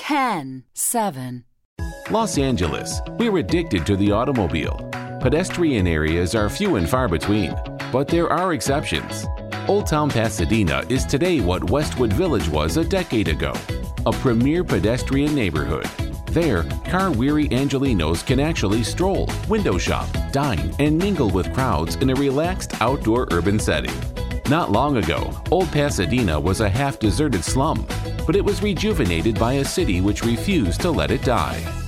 10, 7. Los Angeles. We're addicted to the automobile. Pedestrian areas are few and far between, but there are exceptions. Old Town Pasadena is today what Westwood Village was a decade ago, a premier pedestrian neighborhood. There, car-weary Angelenos can actually stroll, window shop, dine, and mingle with crowds in a relaxed outdoor urban setting. Not long ago, Old Pasadena was a half-deserted slum, but it was rejuvenated by a city which refused to let it die.